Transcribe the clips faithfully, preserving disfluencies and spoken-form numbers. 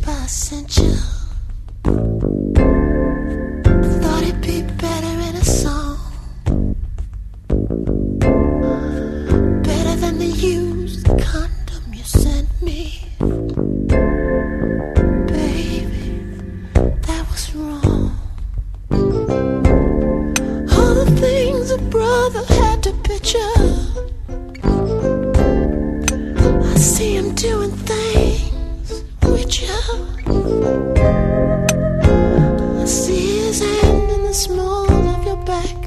I sent you. Thought it'd be better in a song, better than the used condom you sent me. Baby, that was wrong. All the things a brother had to picture, I see him doing things with you. I see his hand in the small of your back.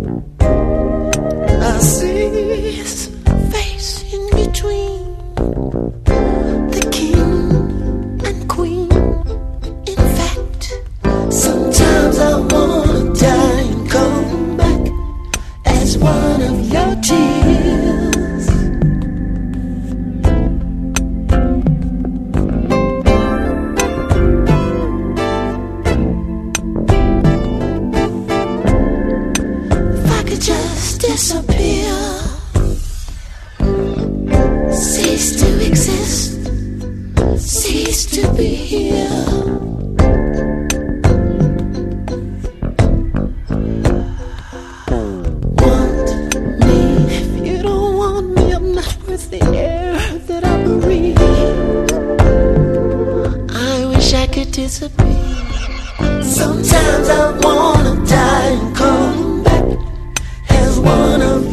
I see his face in between the king and queen. In fact, sometimes I wanna die and come back as one of your tears. Just disappear, cease to exist, cease to be here. Want me? If you don't want me, I'm not worth the air that I breathe. I wish I could disappear. Sometimes I wanna die and come back as one of